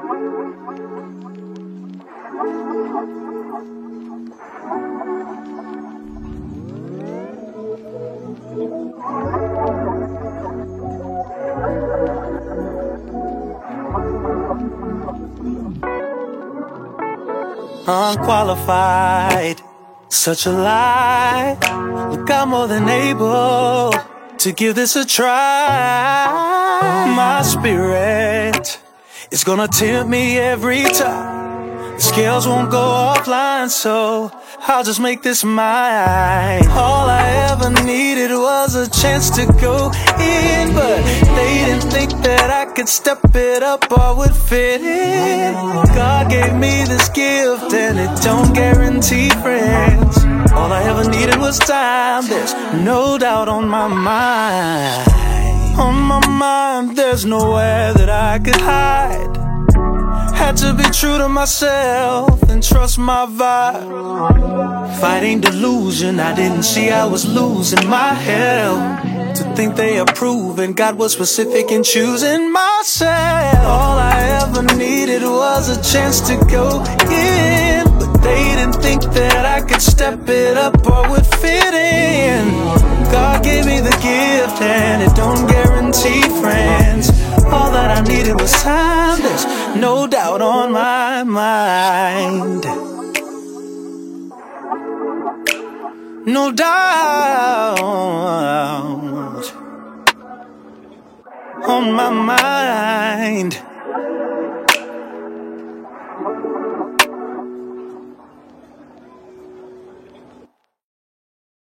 Unqualified, such a lie. Look, I'm more than able to give this a try. My spirit is gonna tempt me every time. The scales won't go offline, so I'll just make this mine. All I ever needed was a chance to go in, but they didn't think that I could step it up or would fit in. God gave me this gift and it don't guarantee friends. All I ever needed was time, there's no doubt on my mind. On my mind, there's nowhere that I could hide. Had to be true to myself and trust my vibe. Fighting delusion, I didn't see I was losing my health. To think they approve and God was specific in choosing myself. All I ever needed was a chance to go in, but they didn't think that I could step it up or would fit in. God gave me the gift and it don't guarantee friends. All that I needed was time, there's no doubt on my mind. No doubt on my mind.